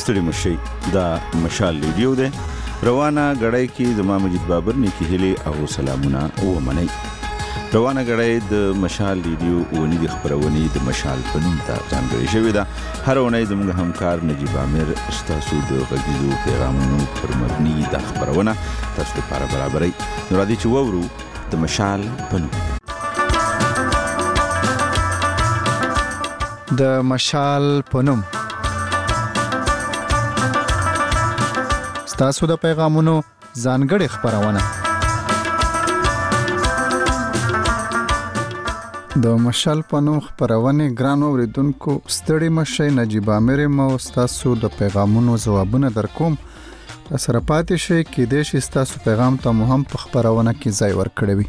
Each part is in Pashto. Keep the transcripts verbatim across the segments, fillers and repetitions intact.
ستړي مشي دا مشال لیډیو ده روانه غړای کې زما مجید بابر نیکی هلي او سلامونه او منی روانه غړای د مشال لیډیو ونی د خبرونی د مشال په نوم ته ځانګړی شوی ده. هر ونی زموږ همکار نجیب عامر ستاسو د غږیزو پیغامونو پر مبني د خبرونه تاسو لپاره برابرې نو راځي چې وورو د مشال په نوم. د مشال په نوم تاسو د پیغامونو ځانګړي خبرونه. د مشال په نوم خبرونه ګران اوریدونکو ستړي مشي نجیب عامر مو تاسو د پیغامونو ځوابونه درکوم. سره پاتې شي کې د شي تاسو پیغام ته مهم په خبرونه کې ځای ورکړی وي.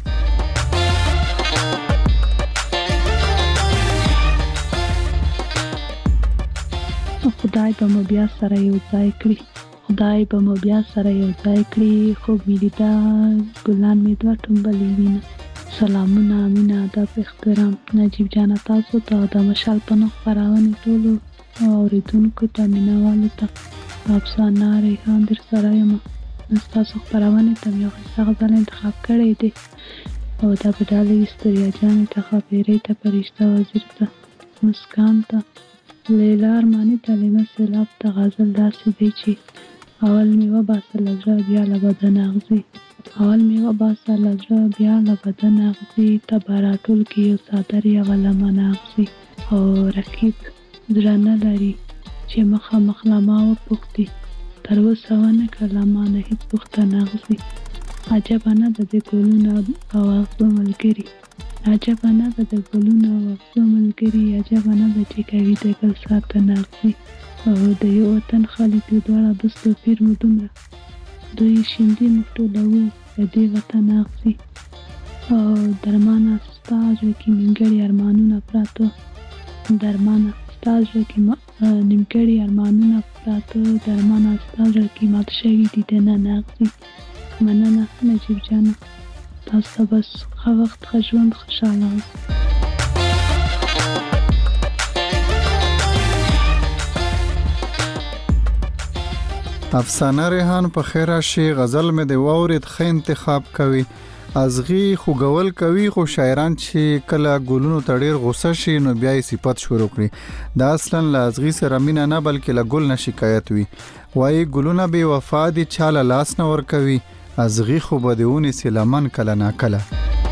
خدای به مو بیا سره یو ځای کړی خدای به مو بیا سره یو ځای کړي خو میلیدا ګلان می دوه ټومبلې وینه سلامونه امینه ادب احترام نجیب جان تاسو ته د مشال په نوم خبرونه ټولو اوریدونکو ته مینوالو ته افسانه ریحان در سره یم تاسو خبرونه ته یو څه غزل انتخاب کړی دی او دا په ډالۍ استریا جان ته خبرې ته پرشته وزیر ته مسکان ته لیلا ارمانی تعلیمه سیلاب ته غزل داسې دی چې اول میوه باسه لزره بیا لبدن اغزی اول میوه باسه لزره بیا لبدن اغزی تبارا ټول کې یو صادر یا ولمن اغزی او رکیب درانه لري چې مخه مخلما و پختی تر اوسه ونه کلمه نه هیڅ پختنه اغزی عجبه نه ده د ګلونو او اغزو ملګري عجبه نه ده د ګلونو او اغزو ملګري عجبه نه ده چې کوي د ګل ساتنه اغزی او د یو وطن خلک یو دواړه بس توپیر مو دومره دوی شیندي موږ ټولوو د دې وطن اغزي او درمانه ستا زړه کې نیمګړي ارمانونه پراته درمانه ستا زړه کې نیمګړي ارمانونه پراته درمانه ستا زړه کې مات شوي دي دننه اغزي مننه نجیب جانه تاسو ته بس ښه وخت ښه ژوند خوشحاله اوسئ. افسانه ریحان په خیر راشي غزل مې د واورید خې انتخاب کوي ازغي خوګول کوي خو شاعران چې کله ګلونو تړیر غوسه شي نو بیا یې صفت شروع کړي دا اصلا لازغي سره مینا نه بلکې له ګل نه شکایت وي وای ګلونه بے وفا دي چاله لاس نه ور کوي ازغي خو بدهونی سلامن کله نا کله.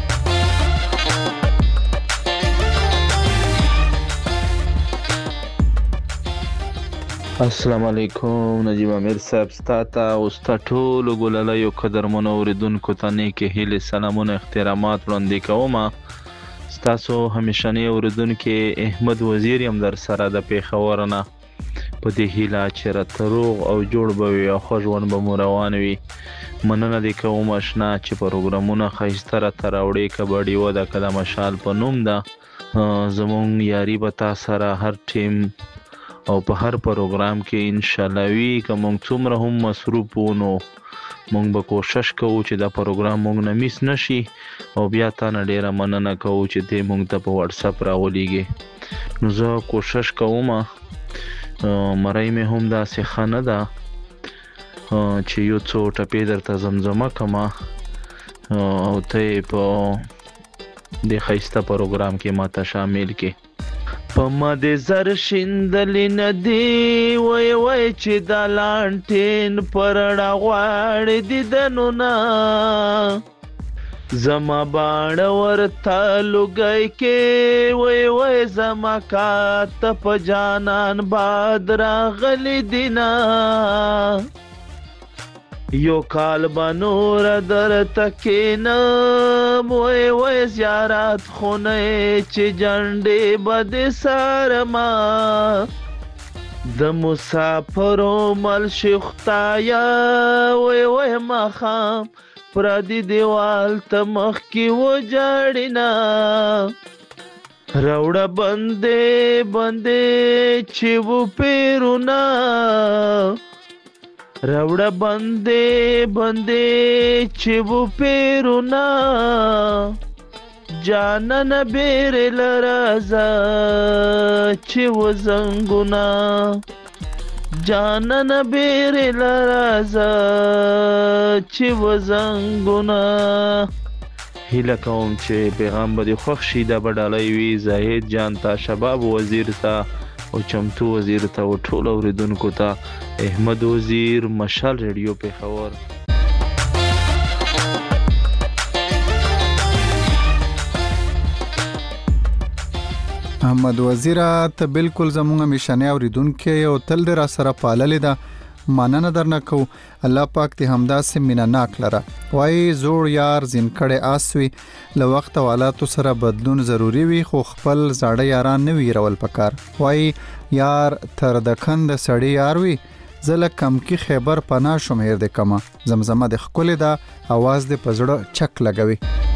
السلام علیکم نجیب عامر صاحب ستاته او ستا ټولو ګلالایو قدرمنو اوریدونکو ته نیکې هیلې سلامونه احترامات وړاندې کوم. ستاسو همیشنی اوریدونکي احمد وزیر یم در سره د پیښور نه په دې هیله چې راته روغ او جوړ به وي او ښه ژوند به مو روان وي. مننه دې کوم اشنا چې پروګرامونه ښایسته راته راوړې کبډي و د که د مشال په نوم ده زمونږ یاري به تا سره هر ټیم او په هر پروګرام کې ان شاء الله وی کوم څومره هم مصروف وونو مونږ به کوشش کوو چې دا پروګرام مونږ نه میس نشي او بیا تا نه ډیره مننه کوو چې دې مونږ ته په واتس اپ راولېږي. نو زه کوشش کوم مړی مې هم داسې ښه نه ده چې یو څو ټپې درته زمزمه کما او ته یې په دې ښایسته پروګرام کې ماته شامل کې. په ما دې زر شیندلې نه دی وای وای چې دا لانټین پرړه غواړي دیدنونه زما باڼه ورته لوګی کې وای وای زما کاته په جانان باد راغلی دینا یو کال بنور در تکینم وای وای زیارت خونه چې جنډې بد سرما د مسافرو مل شختایا وای وای مخام پردی دیوال ته مخ کی و جاړینا راوړه بندې بندې چې و پیرونا راوړه بندې بندې چې و پیرونا جانن بیر لرازا چې و زنګونا جانان بیرې لرازه چې وزنګونه. هیله کوم چې پیغام به دې خوښ شي. دا به ډالۍ وي زاهد جان ته، شباب وزیر ته او چمتو وزیر ته او ټولو اورېدونکو ته. احمد وزیر، مشال ریډیو پېښور. احمد وزیره ته بالکل زموږ همیشنی اوریدونکې او تل دې را سره پاللې ده. مننه درنه کوو. الله پاک دې همداسې مینه ناک لره. وایي زوړ یار زین کړی آس وي. له وخت او حالاتو سره بدلون ضروري وي، خو خپل زاړه یاران نه وي هېرول پکار. وایي یار تر د کند سړی یار وي، زه له کمکي خیبر پناه شوم هېر دې کمه. زمزمه دې ښکلې ده، اواز دې په زړه چک لګوي.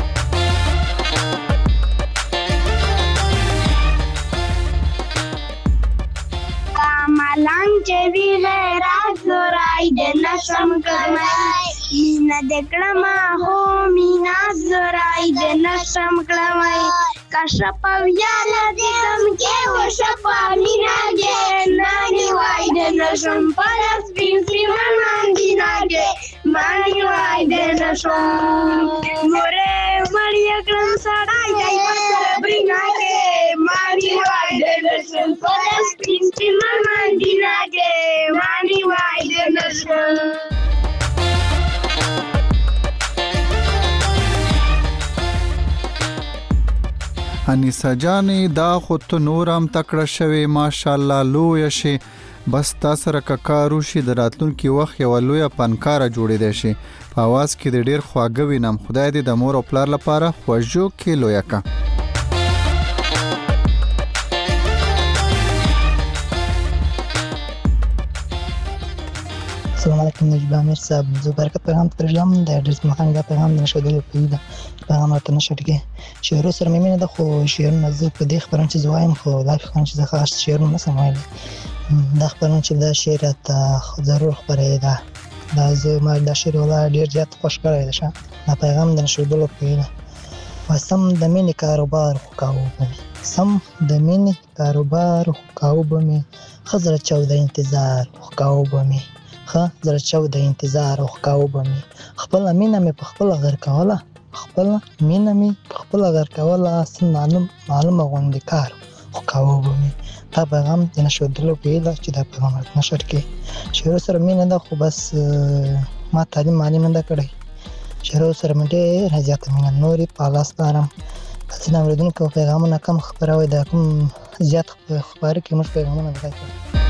ملنګ چې وی غیرت زورای د نشم کړمای، مینا د کړما هو مینا زورای د نشم کړمای. کشپ ویاله دې کم کې وشپا مینا کې نانی وای د نشم پرس پین سیمن مانګینا کې مانی وای د نشم مورې مړی کړم سړای دای پر برینا کې مانی وای د نشم پرس پین سیمن مانګینا کې مانی وای د نشم. انیسا جانې دا خو ته نور هم تکړه شوې، ماشاءالله لویه شي. بس تا سره که کار وشي د راتلونکي وخت یوه لویه فنکاره جوړېدی شي. په اواز کې د ډېر خواږه وینم. خدای دې د مور او پلار لپاره خوږو کې لویه که. السلام علیکم نجیب امیر صاحب. زه برکت پیغام ته رسیدم. د ډېر مخاني دا پیغام د نشودلو په ده پیغام راته نشر کې شعرو سره مې مینه ده، خو شعرونه زه په دې خبرم چې زه وایم، خو دا خبرم چې زه خاص شعرونه نشم ویلی. دا خبرم چې دا شعر راته ضرور خپروي ده. دا زه ما دا شعر والله ډېر زیات خوښ کړی ده. ښه دا پیغام د نشودلو په ده. سم د مینې کاروبار خوکاو به مې، سم د مینې کاروبار خوکاو به مې، ښه زړه چوده انتظار خوکاو به مې، ښه زړه چوده انتظار خوکاو به مې، خپله مینه مې په خپله غر کوله، خپله مینه مې په خپله غر کوله، سم معلوم معلومه غوندې کار خوکاو به مې. دا پیغام د نشودلو په ده چې دا پیغام راته نشر کړي. شعرو سره مینه ده، خو بس ما تعلیم معلم نه ده کړی. شعرو سره مې ډېره زیاته مینه نورې په الله سپارم. که ځینې اورېدونکو پیغامونه کم خپروئ، دا کوم زیات خپاره کړي موږ پیغامونه ځای کړو.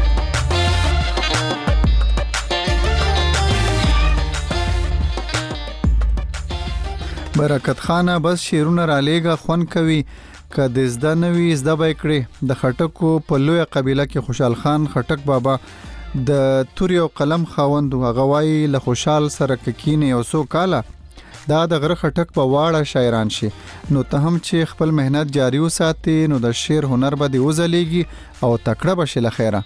برکت خانه بس شعرونه را لیږه، خوند کوي. که د زده نه وي زده به یې کړې. د خټکو په لویه قبیله کې خوشحال خان خټک بابا د تورې او قلم خاوند و. هغه وایي له خوشحال سره که کینې یو څو کاله، دا د غره خټک په واړه شاعران شي. نو ته هم چې خپل مهنت جاري وساتې، نو د شعر هنر به دې وځلیږي او تکړه به شي له خیره.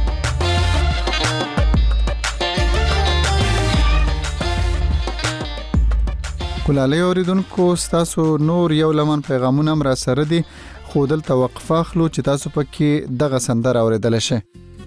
کلالی اوریدونکو، ستاسو نور یو لمن پیغامونه هم را سره دي، خو دلته وقفه اخلو چې تاسو پکې دغه سندره اوریدلی شئ.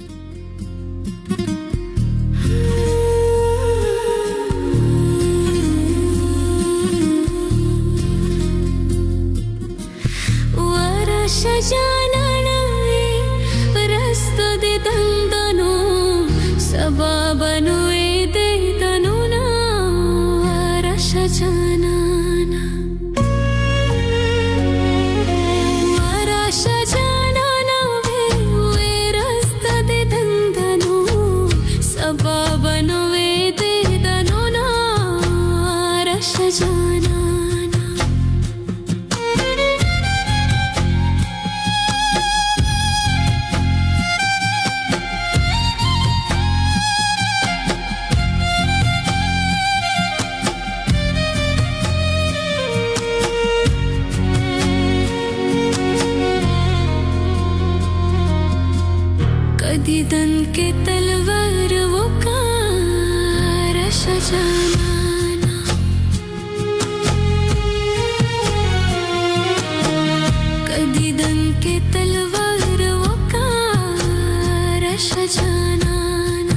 دیدن کے تلوار وہ کار شجانانا، دیدن کے تلوار وہ کار شجانانا.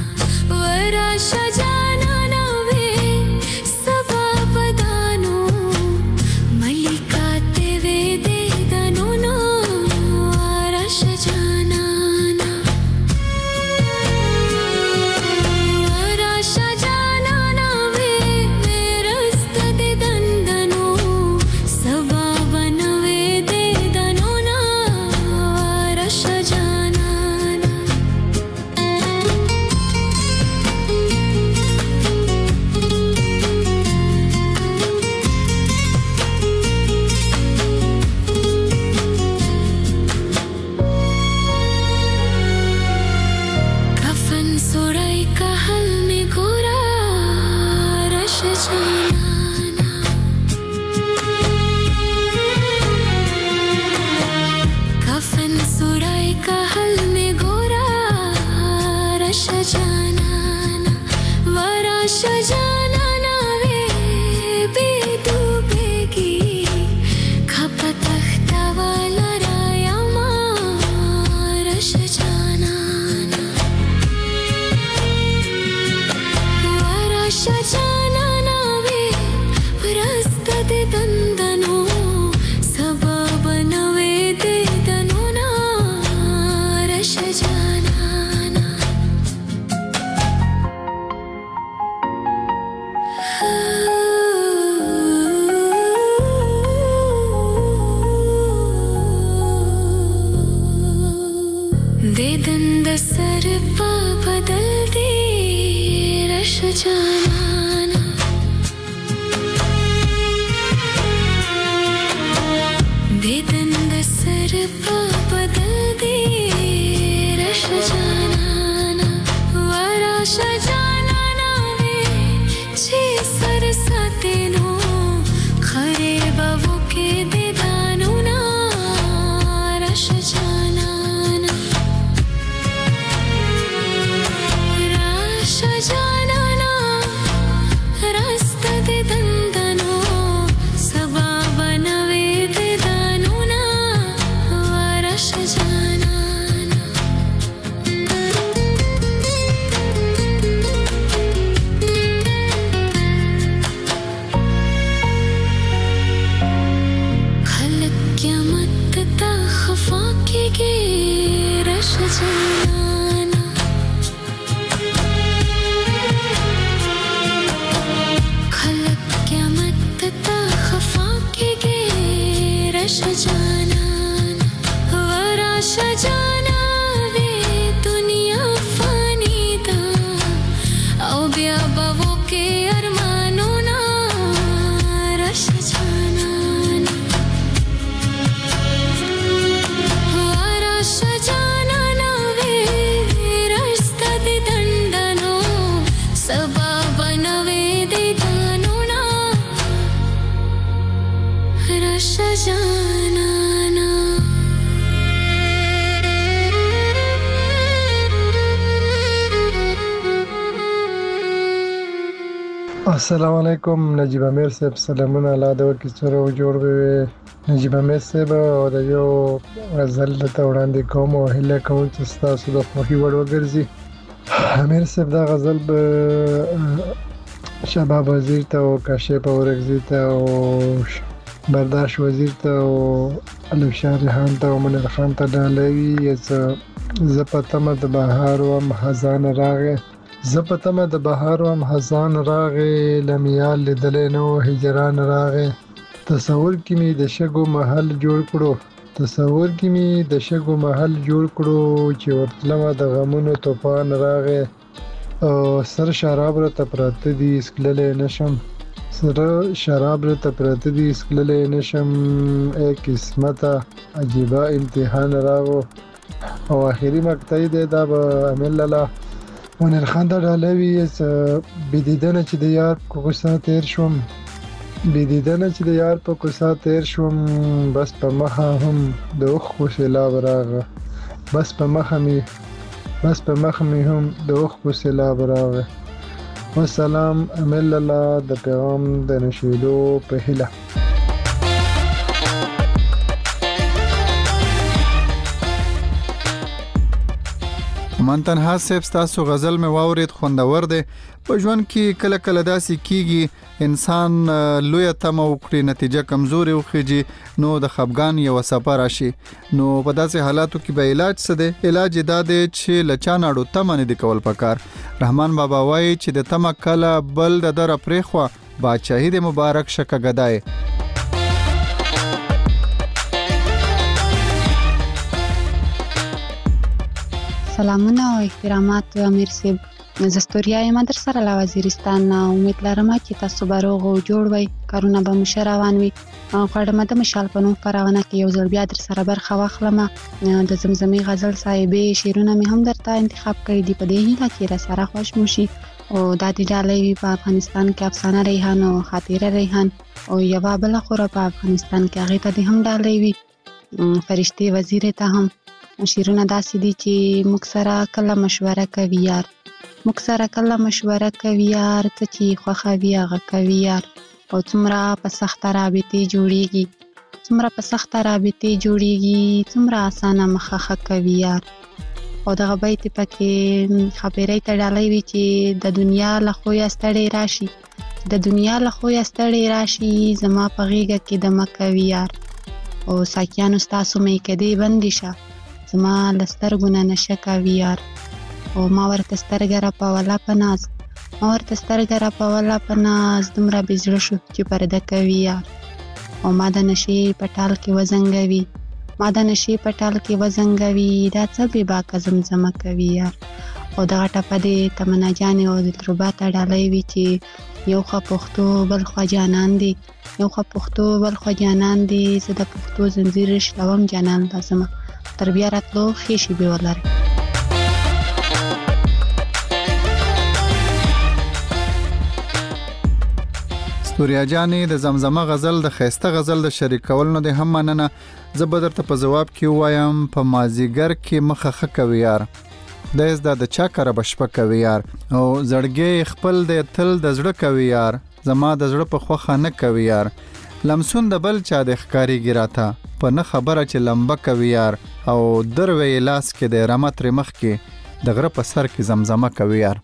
السلام علیکم. نجیب امیر صاحب سلامونه. الله دې وکړي سره جوړ وي. نجیب امیر صاحب د یو غزل ته وړاندې کوم او هیله کوم چې تاسو د خوښي وړ وګرځي. امیر صاحب دا غزل به شباب وزیر ته او کاشف اورغزی ته او برداشت وزیر ته او الف شاه ریحان ته او منیر خان ته ډالوي. زه په تمه د بهار وم خزان راغی زه په تمه د بهار وم خزان راغی لمیال لیدلی نو هجران راغی. تصور کې می د شګو محل جوړ کړو تصور کې می د شګو محل جوړ کړو چې ورتلمه د غمونو طوفان راغی. او سر شراب را ته پراته دي اسکللی نشم سر شراب را ته پراته دي اسکللی نشم ای قسمته عجیبه امتحان راغو. او آخري مقطعی دی دا به امین لاله منیر خان ته ډالوي. بېدیدنه چې د یار په کوڅه تیر شوم بېدیدنه چې د یار په کوڅه تیر شوم بس په مخه هم د اوښکو سیلاب راغی بس په مخه مې بس په مخه مې هم د اوښکو سیلاب راغی. والسلام امین لاله د پیغام د نشیدو په هیله. من تنها صاحب تاسو غزل مې واورید خوندور دی. په ژوند کې کله کله داسې کیږي انسان لوی تمه وکړي نتیجه کمزوري وخیږي نو د خفګان یو سفر راشي. نو په داسې حالاتو کې به علاج څه دی؟ علاج دا دی چې لچا ناړو تمه نه دی کول پکار. رحمان بابا وایي چې د تمه کله بل د در پرېخوا بادشاهي د مبارک شکه غدای. سلامونه او احترامات امیر صاحب. زه ستوریا یم در سره له وزیرستان نه. امید لرم چې تاسو به روغ او جوړ وئ، کارونه به مو ښه روان وي. غواړم د مشال په نوم خپرونه کې یو ځل بیا در سره برخه واخلم. د زمزمې غزل صاحبې شعرونه مې هم درته انتخاب کړي دي په دې هیله چې را سره خوښ مو شي او دا د ډالۍ وي په افغانستان کې افسانه ریحان او خاطره ریحان او یوه بله خوره په افغانستان کې هغې ته د هم ډالۍ وي فرشتې وزیرې ته هم شعرونه داسې دي چې موږ سره کله مشوره کوي یار موږ سره کله مشوره کوي یار څه چې خوښوي هغه کوي یار او څومره په سخته رابطې جوړیږي څومره په سخته رابطې جوړیږي څومره اسانه مخه ښه کوي یار او دغه بیت پکې خبرې ته ډالۍ وي چې د دنیا له خویه ستړی راشي د دنیا له خویه ستړی راشي زما په غېږه کې دمه کوي یار او ساقیانو ستاسو میکدې بندې شه زما له سترګو نه نشه کوي یار او ما ورته سترګه راپوله په ناز ما ورته سترګه راپوله په ناز دومره بې زړه شو چې پرده کوي یار او ما د نشې په ټال کې وزنګوي ما د نشې په ټال کې وزنګوي دا څه بې باکه زمزمه کوي یار او دغه ټپه د تمنا جانې او دلربا ته ډالۍ وي چې یو خوا پښتو بل خوا جانان دی یو خوا پښتو بل خوا جانان دی زه د پښتو زنځیر شلوم جانان لازمه تر بیا راتلو ښې شېبې ولرئ ستوریا جانې د زمزمه غزل د ښایسته غزل د شریکولو نه دې هم مننه زه به درته په ځواب کې ووایم په مازدیګر کې مخه ښه کوي یار خدای زده د چا کره به شپه کوي یار او زړګی خپل دی تل د زړه کوي یار زما د زړه په خوښه نه کوي یار لمسون د بل چا د ښکارېږي راته په نه خبره چې لمبه کوي یار او دروی لاس کې د رمه ترې مخکې د غره په سر کې زمزمه کوي یار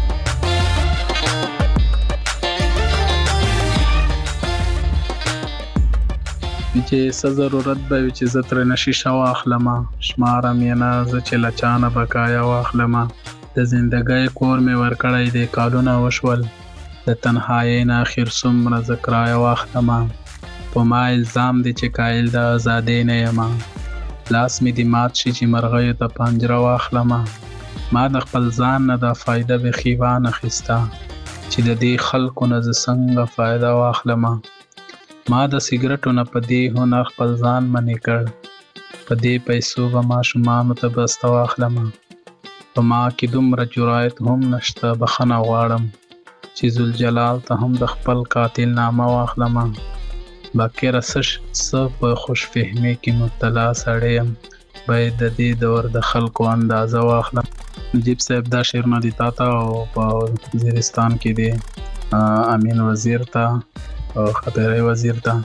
چې څه ضرورت به وي چې زه ترېنه شیشه واخلمه شمارم یې نه زه چې له چا نه بقایا واخلمه د زندګۍ کور مې ورکړی دی کالونه وشول د تنهایۍ نه اخر څومره زه کرایه واخلمه په ما الزام دی چې قایل د ازادۍ نه یمه لاس مې دې مات شي چې مرغیو ته پنجره واخلمه ما د خپل ځان نه دا فایده بیخي وانخیسته چې د دې خلکو نه زه څنګه فایده واخلمه ما د سیګرټو نه په دې هنر خپل ځان منې کړ په دې پیسو به ماشومانو ته بسته واخلمه په ما کې دومره جرایت هم نشته بخښنه غواړم چې ذوالجلال ته هم د خپل قاتل نامه واخلمه باقي رسش څه په خوش فهمي کې مبتلا سړی یم باید د دې دور د خلکو اندازه واخلم نجیب صاحب دا شعرونه دي تا ته او په وزیرستان کې دی امین وزیر ته او خطرې وزیر ته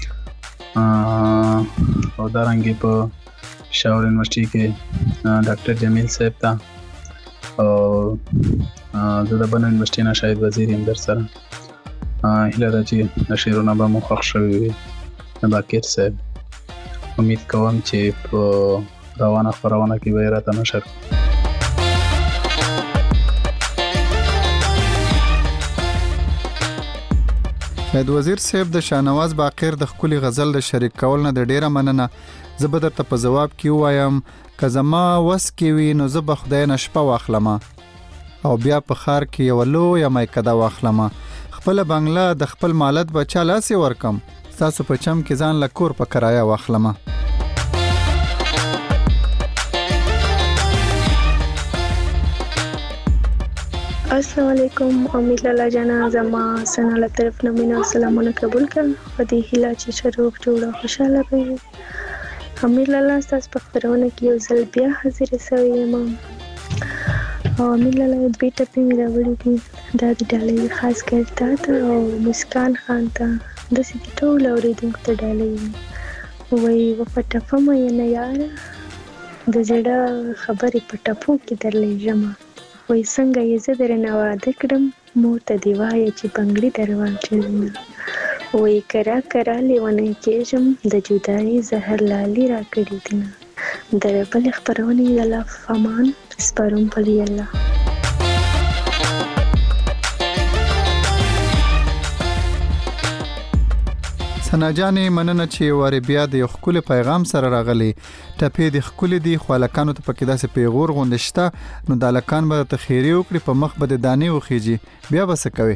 او دارنګې په پېښور یونیورسټي کې ډاکټر جمیل صاحب ته او زه د بن یونیورسټي نه شاید وزیر یم در سره هیله ده چې د شعرونه به مو خوښ شوي وي د باقر صاحب امید کوم چې په روانه خپرونه کې به یې راته نشر شاید وزیر صاحب د شاهنواز باقر د ښکلي غزل د شریک کول نه د ډیره مننه زه به درته په ځواب کې ووایم که زما وس کې وي نو زه به خدای نه شپه واخلمه او بیا په ښار کې یوه لویه میکده واخلمه خپله بنګله د خپل مالت به چا لاسې ورکم ستاسو په چم کې ځان له کور په کرایه واخلمه السلام علیکم امید لاله جانا زما سنا له طرف نه مینا سلامونه قبول کړه په دې هیله چې شروع جوړه خوشاله وي امید لاله تاسو په خبرونه کې یو ځل بیا حاضر شوی یم او امید لاله دې ټپې مې راوړې دي دا د ډالۍ خاص کړتا ته او مسکان خان ته د سې ټول اوریدونکو ته ډالۍ وای و پټفه مې نه یار د زړه خبرې پټفو کې درلې جما وای څنګه یې زه درنه واده کړم مور ته دی وایه چې بنګړي درواچوي وای کرا کرا لیونی کېږم د جدایي زهر لالي راکړي دینه د بلې خپرونې د الله فمان سپارم پلی الله ثنا جانې مننه چې وارې بیا د یو ښکلي پیغام سره راغلی ټپې د ښکلي دي خو هلکانو ته پکې داسې پیغور غوندې شته نو د هلکان به درته خیرې وکړي په مخ به د دانې وخیږي بیا به څه کوې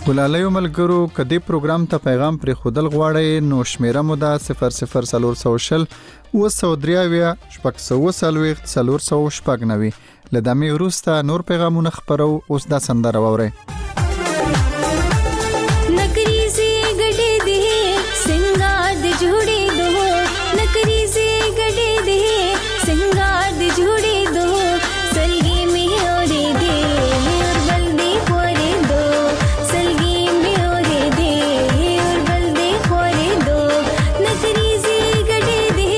ګلالیو ملګرو کدی پروګرام ته پیغام پر خودل غواړي نو شمیره مو ده صفر صفر صفر شل و سو دریاویا شپږ سو سلويخت څلور سو شپږ نوي لدمه وروسته نور پیغامونه خبرو اوس دا سندره ووري नकरी से गड़े दे सिंगार दे जोड़े दो नकरी से गड़े दे सिंगार दे जोड़े दो सलगी में ओरे दे और बल्दी खोरे दो सलगी में ओरे दे और बल्दी खोरे दो नकरी से गड़े दे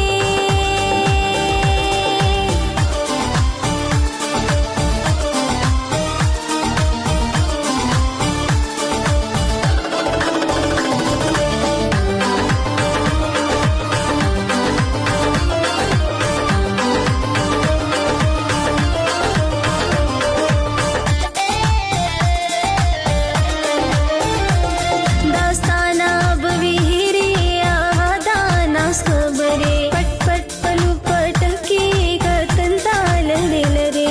दास्ताना बवीरे आवादाना खबरे पट पट पलू पटकी कतल ताल रे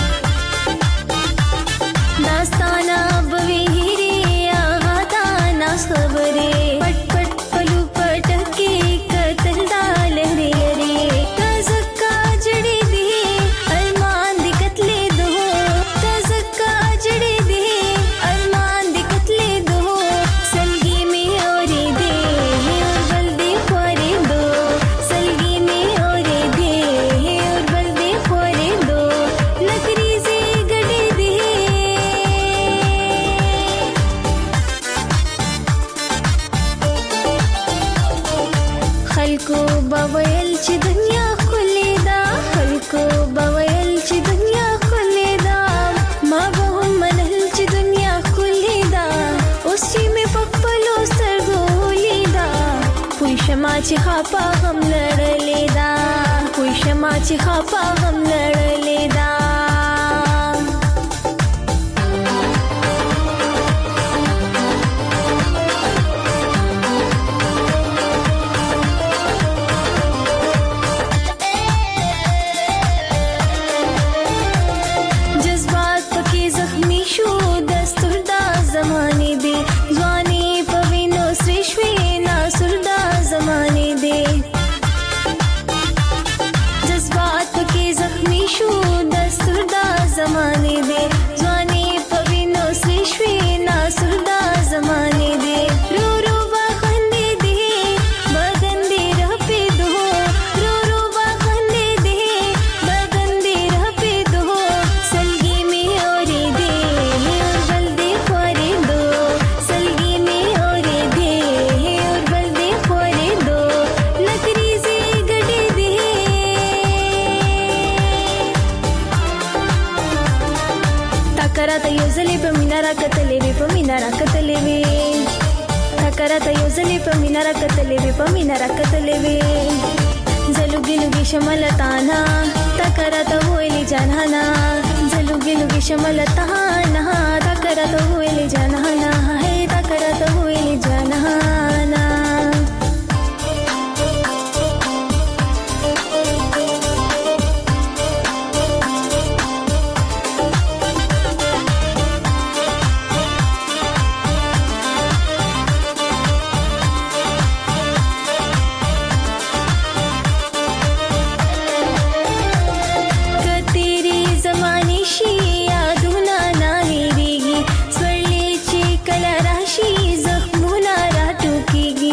दास्ताना बवीरे आवादाना खबरे पट पट पलू पटकी कतल ताल रे तज़क्का जड़े दे अरमान दी कतले दो तज़क्का जड़े दे अरमान दी कतले दो सलगी में ओरे दे और बल्दी खोरे दो सलगी में ओरे दे और बल्दी खोरे दो नकरी से गड़े दे खलको बवयल ची दुनिया खुलेदा खलको बवयल ची दुनिया खुलेदा माँ बहुम मनल ची दुनिया खुलेदा उसी में पकपलो सरगोलेदा कोई शमा ची खापा हम लड़ लेदा कोई शमा ची खापा हम लड़ लेदा जज्बात पके जख्मी शो दस्तुरदा जमाने दे जवानी पविनो श्रेष्ठे नासुरदा जमाने दे जज्बात पके जख्मी शो दस्तुरदा जमाने दे जवानी पविनो श्रेष्ठे नासुरदा जमाने दे रो रो बाखंदे दे बदन दे रह पे दो रो रो बाखंदे दे बदन दे रह पे दो सलगी में ओरे दे और बल्दी खोरे दो सलगी में ओरे दे और बल्दी खोरे दो नकरी से गड़े दे takara tayo zali pa minara katalewe pa minara katalewe takara tayo zali pa minara katalewe pa minara katalewe zalugi lugi shamalatana takara ta hoili janana zalugi lugi shamalatana takara ta hoili janana hey takara ta hoili janana कतेरी जमानी शी यादुना नाहिरीगी स्वरलेची कला राशी जख्मुना राटुकीगी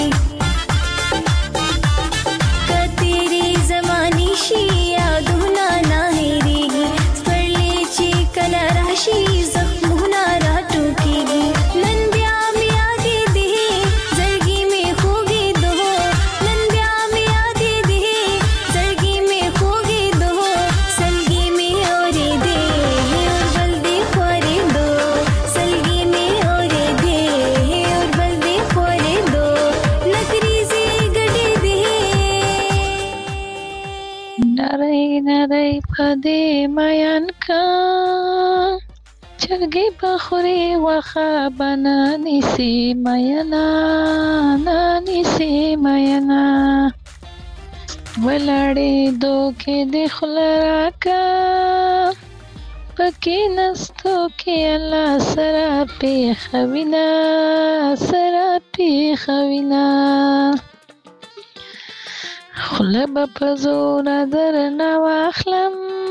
कतेरी जमानी शी यादुना नाहिरीगी स्वरलेची कला राशी जख्मुना राटुकीगी नंद्या में आगे दे जरगी में खोगे दो नंद्या में आगे दे जरगी में खोगे दो सलगी में ओरे दे और बल्दी खोरे दो सलगी में ओरे दे और बल्दी खोरे दो नकरी से गड़े दे नरै नरै पदे मयन का चरगे बखुरे वखा बना निसी मयना नानी से मयना वलाड़े दो के देखलरा का پکې نستو کې الله سره پیښوینا سره پیښوینا خوله به په زوره درنه واخلم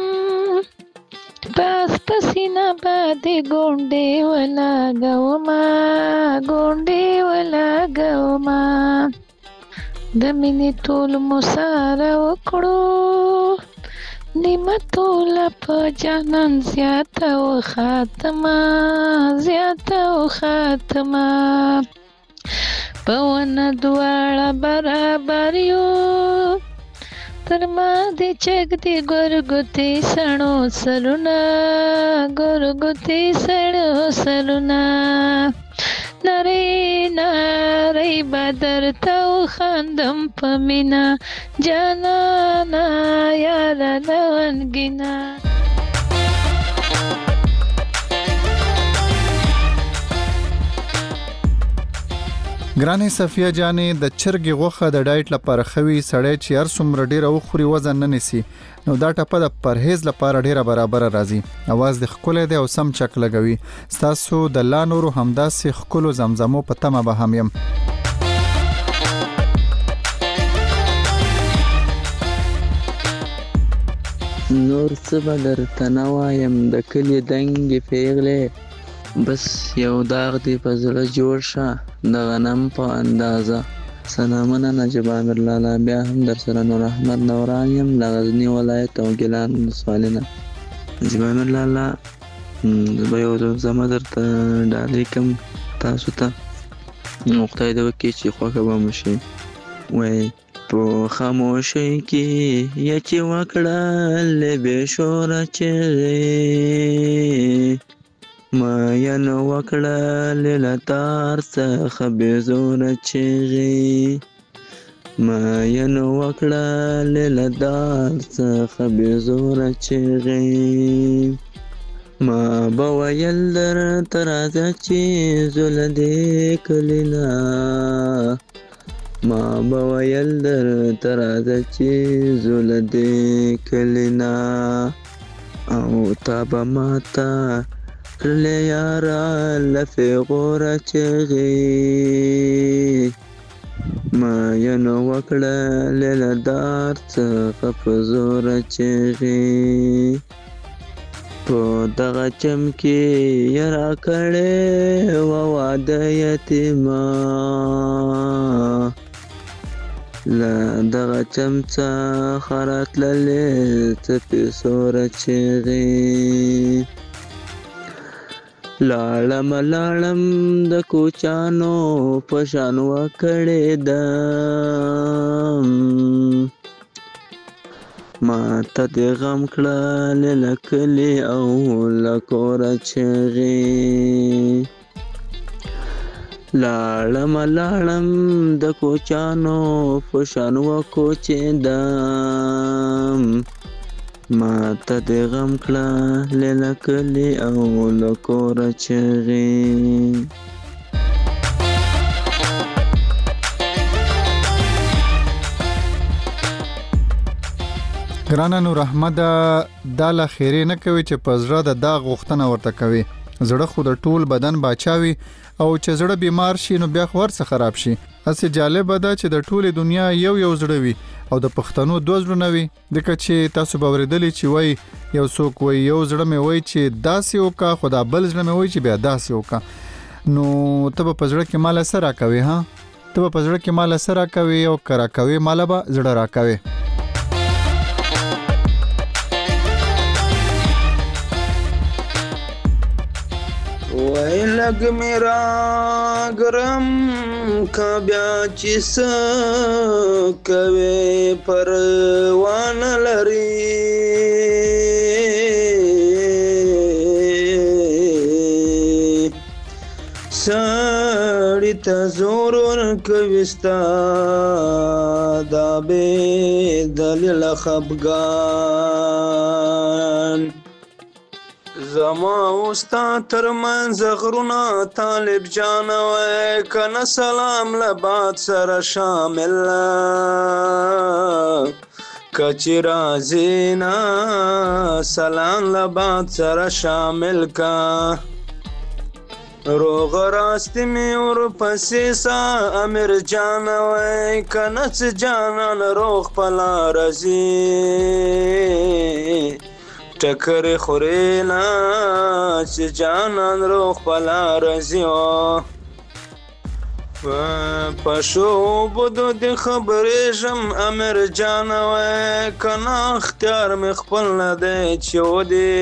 پاس پسینه باندې ګونډې ولګومه ګونډې ولګومه د مینې ټول مو سره وکړو نیمه ټوله په جانان زیاته وخاتمه زیاته وخاتمه په ونه دواړه برابر یو تر ما دې چک دې ګورګوتې سړو سرونه ګورګوتې سړو سرونه نری نری بدر ته وخاندم په مینه جانانه یاره لونګینه ګرانې صفیه جانې د چرګې غوښه د ډایټ لپاره خوي سړی چې هر څومره ډیره وخوري وزن نه نیسي نو دا ټپه د پرهیز لپاره ډیره برابر راځي اواز د خکل دی او سم چک لګوي تاسو د لا نورو همداسې خکل زمزمو په تمه به هم يم نور څه به درته نه وایم د کلي دنګې پیغلې بس یو داغ دی په زړه جوړ شه د غنم په اندازه سلامونه نجیب امیر لالا بیا هم در سره نور احمد نوران یم له غزني ولایت او ګیلان ولسوالۍ نه نجیب امیر لالا زه به یو زمزمه درته ډالۍ کړم تاسو ته نو خدای دې وکړي چې خوښه به مو شي وایي په خاموشۍ کې یا چې وکړلې بې شوره چغې ماین وکړلې له تار څخه بې زوره چغې ماین وکړلې له دار څخه بې زوره چغې ما به ویل درته راځه چې زه له دې کلي نه ما به ویل درته راځه چې زه له دې کلي نه او تا به ماته کړلې یاره له فیغوره چغې ماین وکړلې له دار څخه په زوره چغې په دغه چم کې یې راکړې وه واده یتیمه له دغه چم څخه راتللې څپې سوره چغې لاړم لاړم د کوچانو په شان وکړې دم ما ته دې غم کړلې له کلي او له کوره چغې لاړم لاړم د کوچانو په شان وکوچېدم ما ته دې غم کړلې له کلي او له کوره چغې ګرانه نور احمد دا لا خیره نه کوي چې پزړه د داغ غوښتنه ورته کوي زړه خو د ټول بدن باچاوي او چې زړه بیمار شي نو بیا خور څه خراب شي اسې جالب ده چې د ټوله دنیا یو یو زړه وي او د پښتنو دوه زړه وي دکه چې تاسو به ورېدلی چې وای یو څوک وای یو زړه مې وای چې داسې وکا خدا بل زړه مې وای چې بیا داسې وکا نو ته په پزړه کې مال سره کوي ها ته په پزړه کې مال سره کوي او کرا کوي مال به زړه را کوي وای لګ میرا ګرم کا بیا چې څه کوي پروان لري سړی ته زور ورکوي ستا دا بې دلیله خفګان زما اوستا ترمنځ غرونه طالب جان وای کنه سلام له باد سره شامل کچی رازینا سلام لبات سره شامل کا روغ راستی می ور پسې سا امیر جان وای کنه چې جانان روغ پلا رزي ټکر خورینا چې جانان روغ پلا رزي پښو بدو د خبرې شم امیر جان وای کنه اختیار مې خپل نه دی چې ودی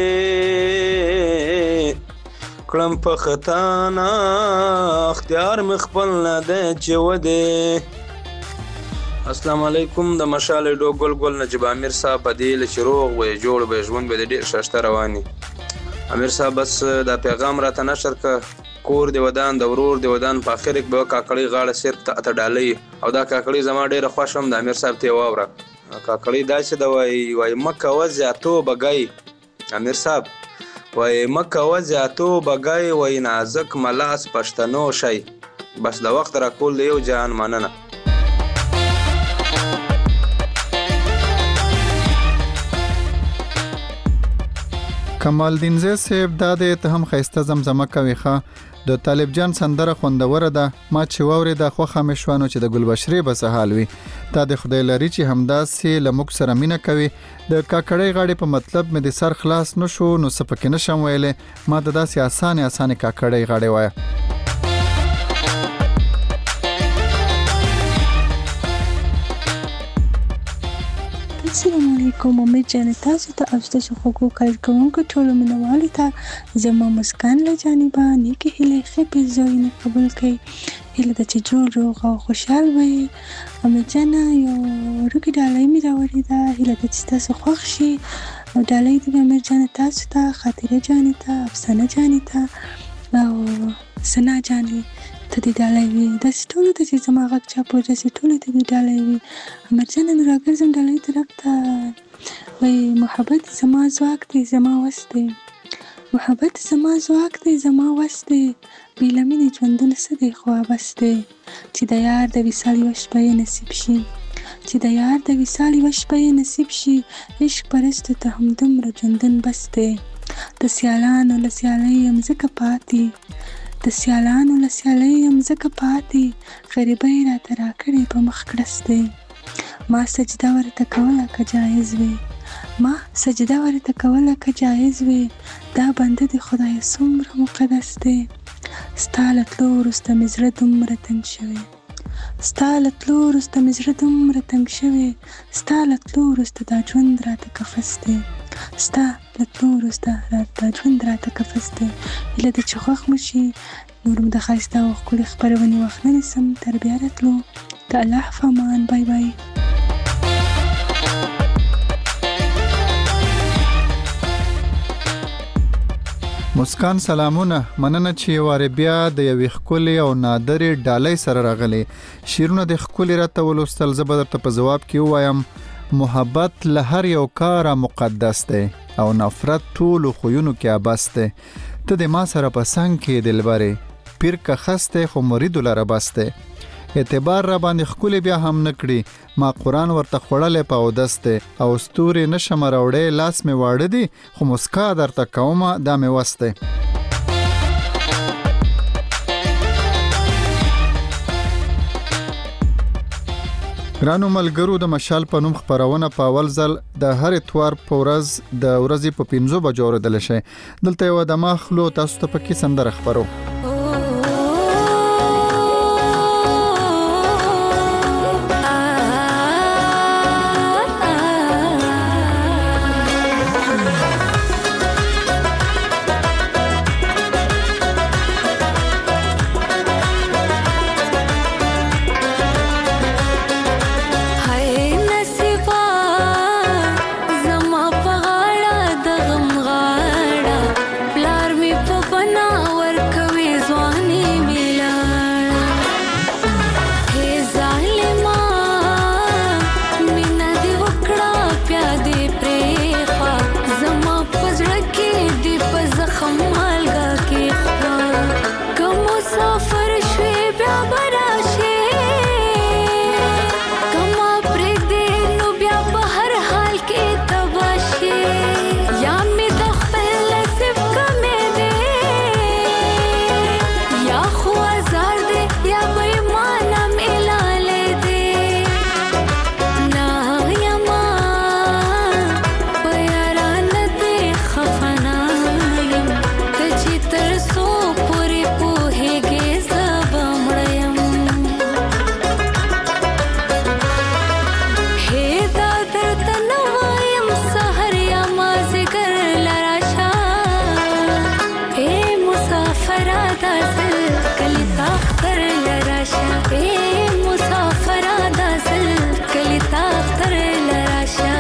کړم په خطا نه اختیار مې خپل نه دی چې ودی. السلام علیکم. د مشال ډو ګل ګل نجیب امیر صاحب بدیل چې روغ وي جوړ به ژوند به ډیر شاشته رواني. امیر صاحب بس دا پیغام راته نشر ک کور دی ودان د ورور دی ودان په اخر کې به کاکړی غاړه سر ته ته ډالۍ او دا کاکړی زما ډیره خوښم د امیر صاحب ته واوره کاکړی داسې د وای وای مکه وزاتو بګای امیر صاحب وای مکه وزاتو بګای وای نازک ملاس پښتنو شي بس د وخت را کول یو جان مننه. کمال دین زه صاحب دا د ته هم خيسته زمزمه کوي ښه د طالب جان سندره خوندوره ده ما چې ووري د خوخه مشوانو چې د ګلبشری به سهال وي تا د خدای لري چې همداسې لمک سره مینه کوي د کاکړی غاړي په مطلب مې د سر خلاص نشو نو سپکې نشم ویلې ما د داسې اسانه اسانه کاکړی غاړي وای. السلام علیکم. امید جان تاسو ته اوسته شو خو کارکونکو ټول منوالي ته زما مسکان له جانبه نیکی هله خپې زوینه قبول کړي هله د چې جوړ روغ او خوشحال وي. امید جان یو روکی ډالۍ می راوړی دا هله د چې تاسو خوښ شي او ډالۍ د امید جان تاسو ته خاطره جان ته افسانه جان ته او سنا جان ته دې ډالۍ وي د ټولو ته چې زما غږ چا په داسې ټولو ته دې ډالۍ وي. امیر جان نو راګرځم ډالۍ طرف ته وایي محبت زما ځواک دی زما وس دی محبت زما ځواک دی زما وس دی بې له مینې ژوندونه څه دی خو بس دی چې د یار د وصال یوه شپه یې نصیب شي چې د یار د وصال یوه شپه یې نصیب شي عشق پرستو ته همدومره ژوندون بس دی د سیالانو له سیالۍ یم ځکه پاتې د سیالانو له سیالۍ یم ځکه پاتې غریبۍ راته راکړې په مخ کړس دی ما سجده ورته کوله که جایز وي ما سجده ورته کوله که جایز وي دا بنده د خدای څومره مقدس دی ستا له تلو وروسته مې زړه دومره تنګ شوی ستا له تلو وروسته مې زړه دومره تنګ شوی ستا له تلو وروسته دا ژوند راته کفس دی ستا له تلو وروسته دا ژوند راته کفس دی هیله ده چې خوښ مو شي نور مو د ښایسته او ښکلې خپرونې وخت نه نیسم تر بیا راتلو د الله په امان بای بای. مسکان سلامونه مننه چې واره بیا د یوې ښکلې او نادرې ډالۍ سره راغلي شیرونه د ښکلې راته ولوستل زه به درته په ځواب کې ووایم محبت له هر یو کاره مقدس دی او نفرت ټولو خویونو کې عبس دی ته د ما سره په څنګ کې دلبرې پیر که خسته خو مرید لره بس دی اعتبار را باندې ښکلې بیا هم نه کړي ما قرآن ورته خوړلی په اودس دی او ستورې نشم راوړی لاس مې واړه دي خو مسکا درته کومه دا مې وس دی. ګرانو ملګرو د مشال په نوم خپرونه په اول ځل د هر اتوار په ورځ د ورځې په پنځو بجو اورېدلی شئ. دلته یوه دمه خلو تاسو ته پکې سندره خپرو. پلار می په بنا ور کوي داسل کلی تاختر لراشا اے مسافر داسل کلی تاختر لراشا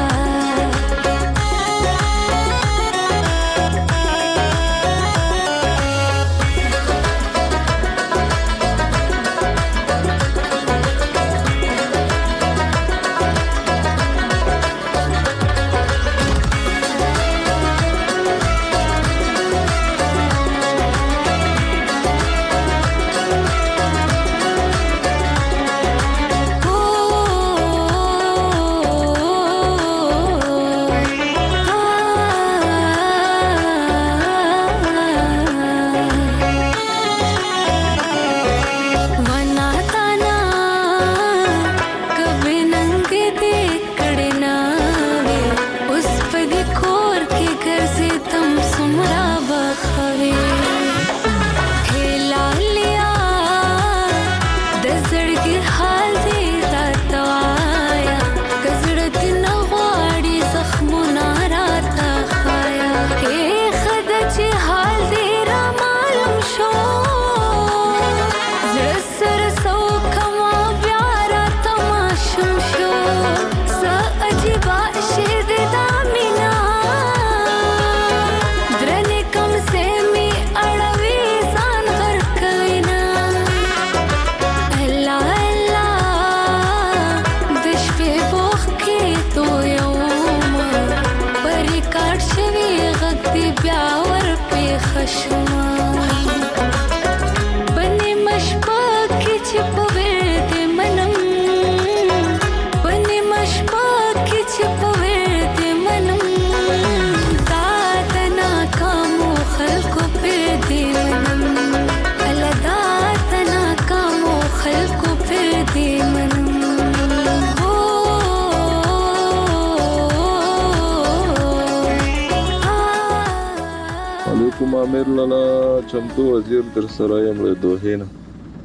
امیر لالا چمتو وزیر در سرایم له دوحې نه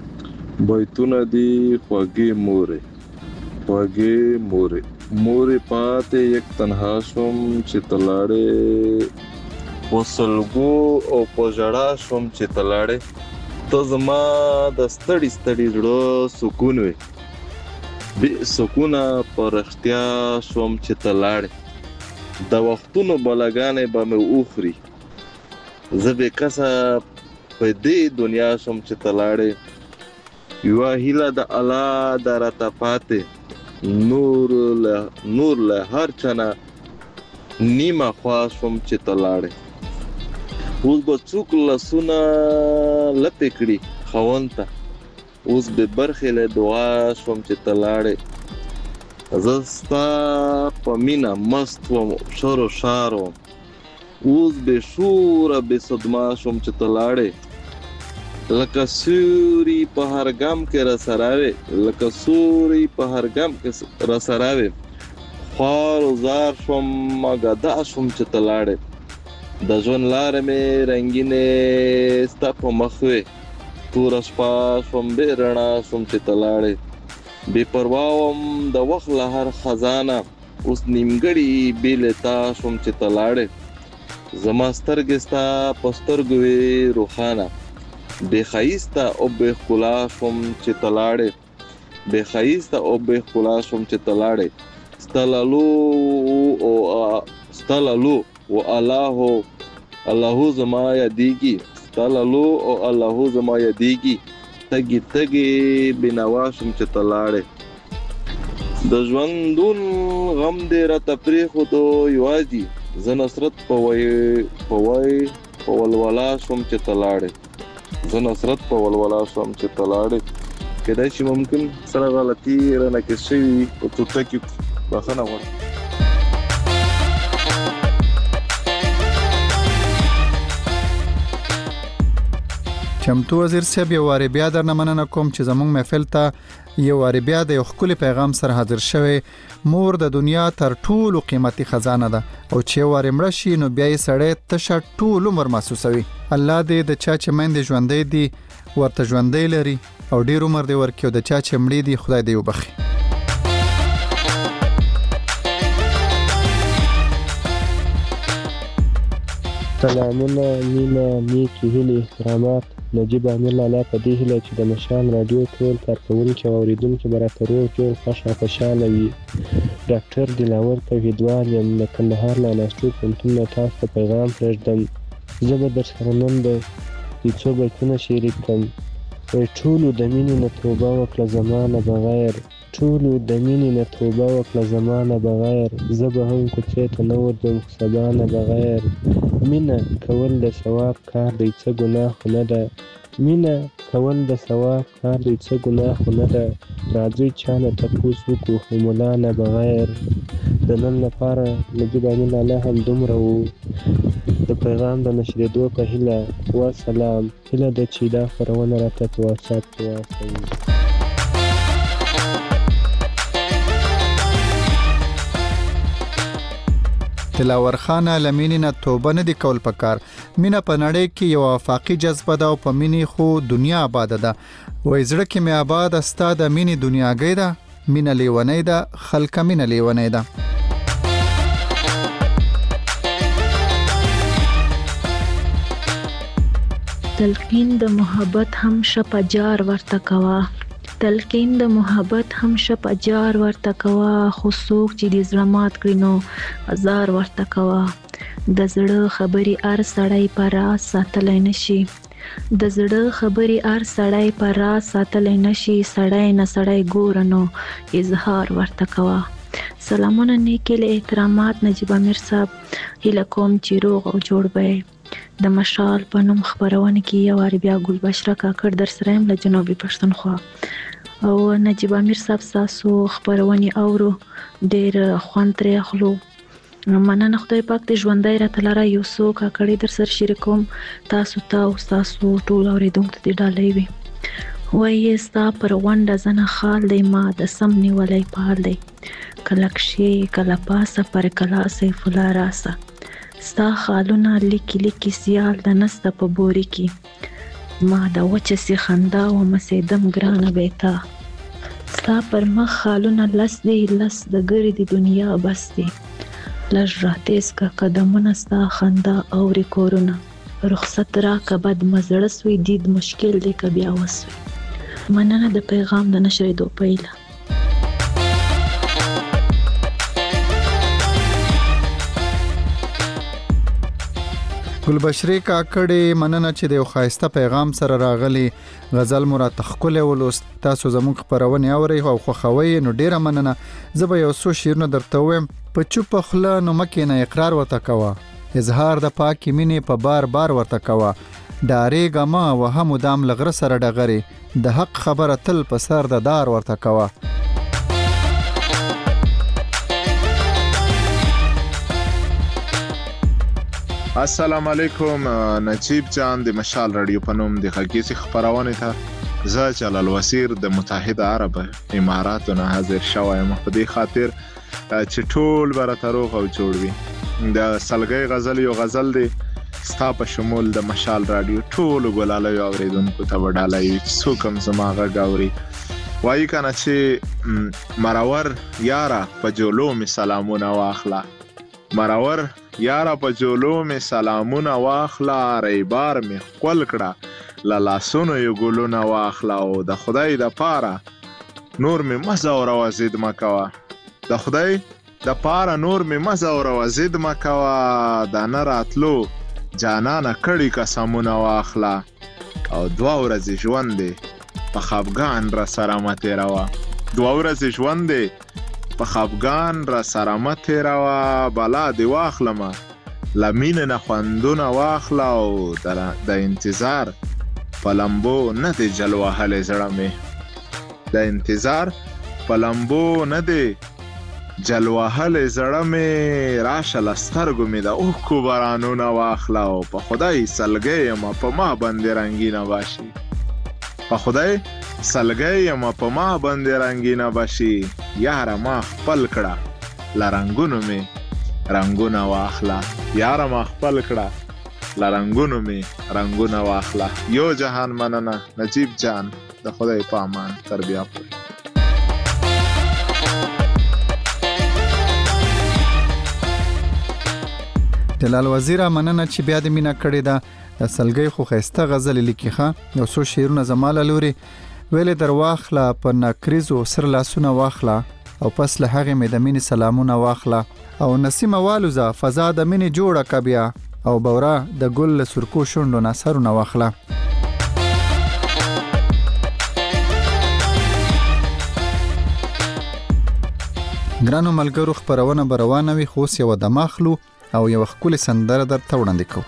بیتونه دي خوږې مورې خوږې مورې مورې پاتې یک تنها شوم چې ته لاړې په سلګو او په ژړا شوم چې ته لاړې ته زما د ستړي ستړي زړه سکون وې بې سکونه په رښتیا شوم چې ته لاړې د وختونو بلاګانې به مې وخوري زه به کسه په دې دنیا شم چې ته لاړې یوه هیله د الله د راته پاتې نور له نور له هر چا نه نیمه خوا شوم چې ته لاړې اوس به څوک لاسونه لپې کړي خاوند ته اوس به برخې له دعا شوم چې ته لاړې زه ستا په مینه مست وم شور و شار وم اوس به شوره به صدما شوم چې ته لاړې لکه سوري په هر ګام کې را سره وې لکه سوري په هر ګام کې را سره وې خوار و زار شوم مګدا شوم چې ته لاړې د ژوند لارې مې رنګینې ستا په مخ وې توره شپه شوم بې رڼا شوم چې ته لاړې بې پروا وم د وخت له هر خزانه اوس نیمګړي بې له تا شوم چې ته لاړې زما سترګې ستا په سترګو وې روښانه بې ښایسته او بې ښکلا شوم چې ته لاړې بې ښایسته او بې ښکلا شوم چې ته لاړې ستا لالو او ستا لالو و الله الله زما یادېږي ستا لالو او الله زما یادېږي تږي تږي بېنوا شوم چې ته لاړې د ژوندون غم دې راته پرېښودو یوازې زه نصرت په وای په وای په ولولا شوم چې ته لاړې زه نصرت په ولولا شوم چې ته لاړې کېدای شي ممکن سره غلطي رانه کې شوي په ټوټه کې بخښنه غواړم چمتو وزیر صاحب یو واره بیا درنه مننه کوم چې زموږ محفل ته یو واره بیا د یو ښکلي پیغام سره حاضر شوی مور د دنیا تر ټولو قیمتي خزانه ده او چې یو واره مړه شي نو بیا یې سړی تشه ټول عمر محسوسوي الله دې د چا چې میندې ژوندۍ دي ورته ژوندۍ لري او ډېر عمر دې ورکړي او د چا چې مړې دي خدای دې وبخي سلامونه مینه نیکې هیلې احترامات نجیب امیر لالا په دې هیله چې د مشال راډیو ټول کارکوونکي او اورېدونکي به راته روغ جوړ خوښ او خوشحاله وي. ډاکټر دلاور توحیدوال یم د کندهار له ناستو پوهنتون نه تاسو ته پیغام پرېږدم. زه به درسره نن د دې څو بیتونه شریک کړم. وایي ټولو د مینې نه توبه وکړه زما نه بغیر، ټولو د مینې نه توبه وکړه زما نه بغیر، زه به هم کوڅې ته نه ورځم خو سبا نه بغیر. مینه کول د ثواب کار دی څه ګناه خو نه ده، مینه کول د ثواب کار دی څه ګناه خو نه ده، راځئ چا نه تپوس وکړو خو ملا نه بغیر. د نن لپاره نجیب امیر لالا هم دومره و. د پیغام د نشرېدو په هیله وسلام. هیله ده چې دا خپرونه راته په واتساپ کې واستوي. دلاور خانه لمینې نه توبه نه دی کول پکار. مینه په نړۍ کې یو افاقي جذبه ده او په مینې خو دنیا آباده ده. وای زړه کې مې آباد ستا د مینې دنیاګۍ ده، مینه لیونۍ ده خلکه مینه لیونۍ ده. تلقین د محبت هم شپه جار ورته کوا، تلقین د محبت هم شپه جار ورته کوا، خو څوک چې د زړه مات کړي نو ازار ورته کوا. د زړه خبرې هر سړی په راز ساتلی نشي، د زړه خبرې هر سړی په راز ساتلی نشي، سړی نه سړی ګوره نو اظهار ورته کوا. سلامونه نیکې له احترامات نجیب امیر صاحب. هیله کوم چې روغ او جوړ به د مشال په نوم خپرونه کې یو وار بیا ګلبشره کاکړ در سره یم له جنوبي پښتونخوا. او نجیب امیر صاحب ستاسو خپرونې اورو، ډېر خوند ترې اخلو. مننه خدای پاک دې ژوندی راته لره. یو څو کاکړې در سره شریکوم تاسو ته او ستاسو ټول اورېدونکو ته دې ډالۍ وي. وایي ستا پر غونډه زنه خال دی ما د سم نیولی پال دی، کله کښې کله پاسه پر کلا سیف الله راسه، ستا خالونه لیکي لیکي سیال د نسته په بوري کې، ما د وچه سي خندا ومسېدم ګرانه بیتا، ستا پر مخ خالونه لس دی لس د ګردې دنیا بس دی، لږ راتیز که قدمونه ستا خندا اورې کورونه، رخصت راکه بد مزړه سوی دید مشکل دی که بیا وسوی. مننه د پیغام د نشرېدو په هیله. ګلبشرې کاکړې مننه چې د یو ښایسته پیغام سره راغلی. غزل مو راته ښکلی ولوست. تاسو زموږ خپرونې اورئ او خوښوئ نو ډېره مننه. زه به یو څو شعرونه درته ووایم. په چوپه خوله نو مه کښېنه اقرار ورته کوه، اظهار د پاکې مینې په بار بار ورته کوه، ډارېږه مه وهه مدام له غره سره ډغرې، د حق خبره تل په سر د دار ورته کوه. السلام علیکم. نجیب جان د مشال رادیو په نوم د غږیزې خپرونې ته زه جلال وزیر د متحده عرب اماراتو نه حاضر شوی یم په دې خاطر چې ټول به راته روغ او جوړ وي. د سلګۍ غزل یو غزل دی ستا په شمول د مشال رادیو ټولو ګلالیو اورېدونکو ته به ډالۍ وي چې څوک هم زما غږ اوري. وایي که نه چې مرور یاره په جولو مې سلامونه واخله، مرور یاره په جولو مې سلامونه واخله، ریبار مې ښکل کړه له لاسونو یې ګلونه واخله، او د خدای د پاره نور مې مه ځوروه ضد مه کوه، د خدای د پاره نور مې مه ځوروه ضد مه کوه، د نه راتلو جانانه کړي قسمونه واخله، او دوه ورځې ژوند دی په خفګان را سره مه تېروه، دوه ورځې ژوند دی په خفګان را سره مه تېروه، بلا دې واخلمه له مینې نه خوندونه واخله، او د انتظار په لمبو نه دی جل وهلی زړه مې، د انتظار په لمبو نه دی جل وهلی زړه مې، راشه له سترګو مې د اوښکو بارانونه واخله، او په خدای سلګۍ یمه په ما باندې رنګینه باشي، په خدای سلګۍ یمه په ما باندې رنګینه باشي، یاره ما خپل کړه له رنګونو مې رنګونه واخله، یاره ما خپل کړه له رنګونو مې رنګونه واخله. یو جهان مننه نجیب جان، د خدای په امان، تر بیا پورې. جلال وزیر مننه چې بیا د مینا کړی دا سلګي خو خسته غزل لیکي ښه یو څو شعرونه زماله لوري ویلې در واخله په نکریزو سر لاسونه واخله او پس له هغه مې د مینې سلامونه واخله او نسیمه والوزه فضا د مینې جوړه کبیا او بورا د ګل سرکو شوندو نصرونه واخله. ګرانو ملګرو خبرونه بروانه وي خو یو د ماخلو او یو خپل سندره در ته وړاندې کوم.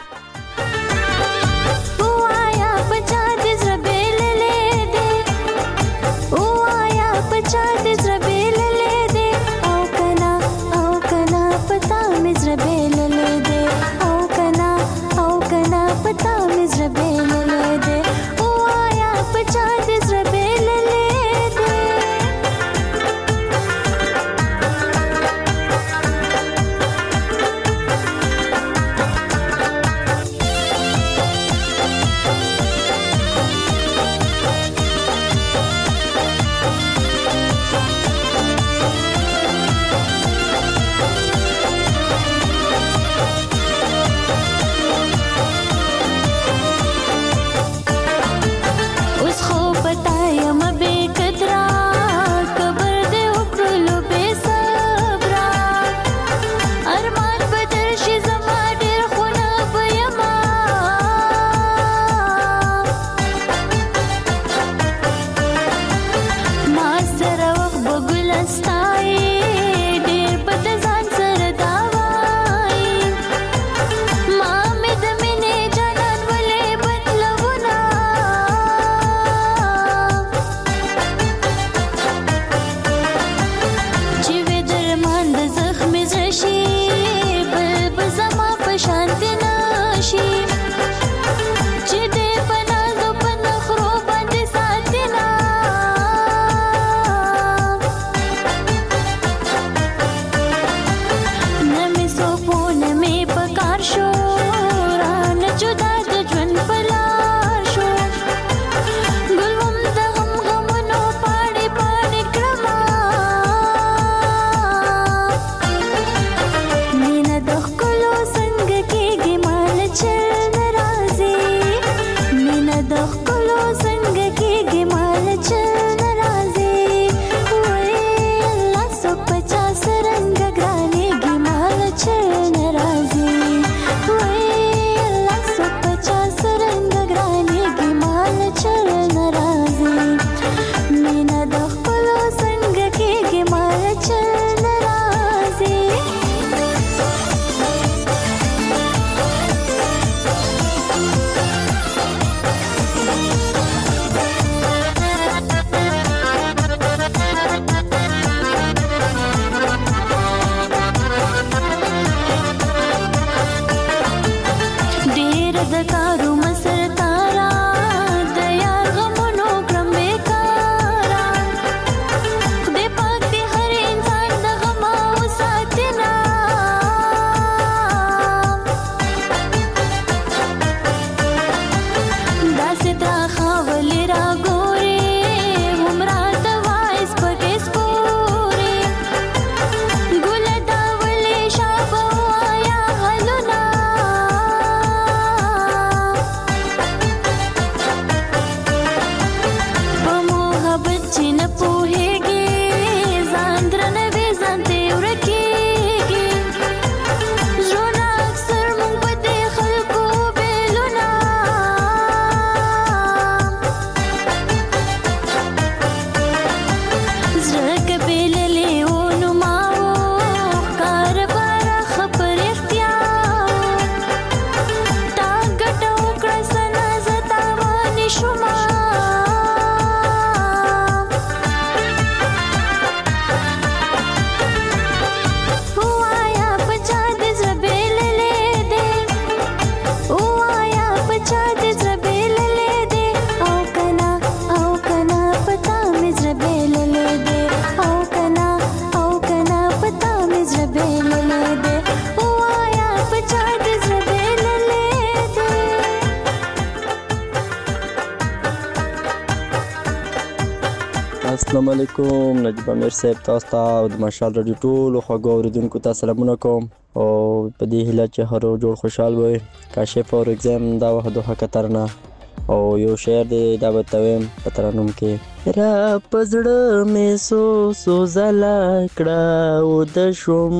السلام علیکم نجیب امیر صاحب تاسو ته او د مشال رادیو ټولو خوږو اورېدونکو ته سلامونه کوم او په دې هیله چې هر جوړ خوشحال وي کاشف اور اگزام دا وخت دوه خطرنا او یو شعر دی دا به تویم په ترنم کې را پزړه مې سو سو زلا کړه او د شوم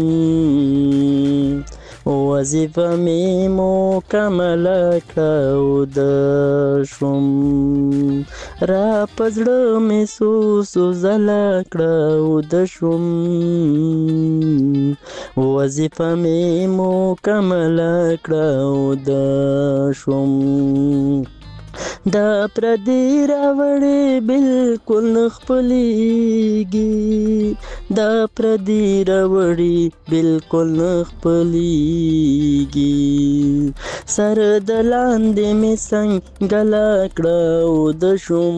وظیفه مې مکمل کړه او د شوم را پزړه مې سو سو زلا کړه او د شوم وظیفه مې مکمل کړه او د شوم دا پردی راوړې بالکل نه خپلېږي دا پردی راوړې بالکل نه خپلېږي سر د لاندې مې څنګله کړه او د شوم